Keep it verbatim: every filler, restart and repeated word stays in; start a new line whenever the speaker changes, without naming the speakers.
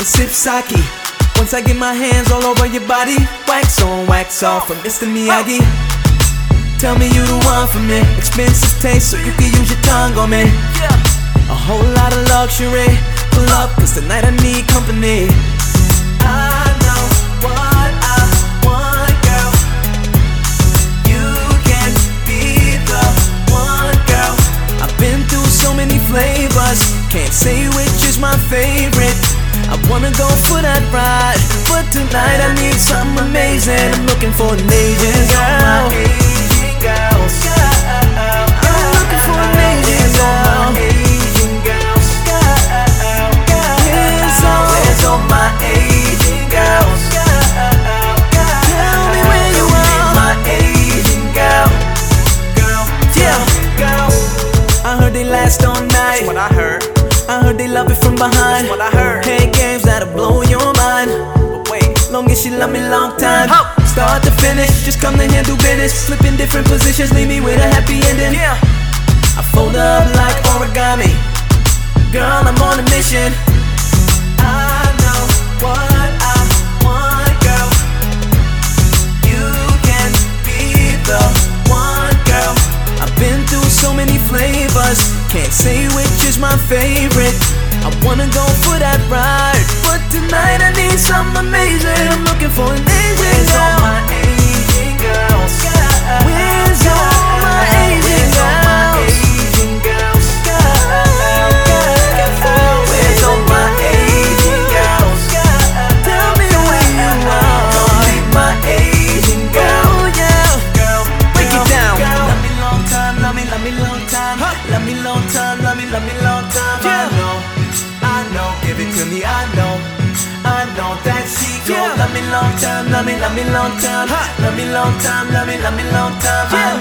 sip sake. Once I get my hands all over your body, wax on, wax off from Mister Miyagi. Tell me you the one for me. Expensive taste so you can use your tongue on me. A whole lot of luxury. Pull up cause tonight I need company. I know what I want, girl. You can be the one, girl. I've been through so many flavors, can't say which is my favorite. I wanna go for that ride, but tonight I need something amazing. I'm looking for an Asian girl. Asian girls, girl. I'm looking for an Asian girl. Asian girls, girl. Where's all, where's all my Asian girls? Tell me where you are, my Asian girl. Girl, yeah, girl. I heard they last all night. That's what I heard. I heard they love it from behind. That's what I heard. Hey, games that'll blow your mind. But wait, long as she love me long time. Ho! Start to finish, just come to handle business. Flip in different positions, leave me with a happy ending. Yeah. I fold up like origami. Girl, I'm on a mission. I know what I want, girl. You can be the one, girl. I've been through so many flavors, can't say which is my favorite. I wanna go for that ride, but tonight I need something amazing. I'm looking for an Asian girl. Where's all my Asian girls? Where's all my Asian girls? Asian girls. Where's all my Asian girls? Tell me where you are. Don't leave my Asian girl. Oh yeah, girl, break it down. Love me long time, love me, love me long time. Love me long time, love me, love me long time. I know, I know, give it to me, I know, I know that she gon' love me long time, love me, love me long time. Love me long time, love me, love me long time. I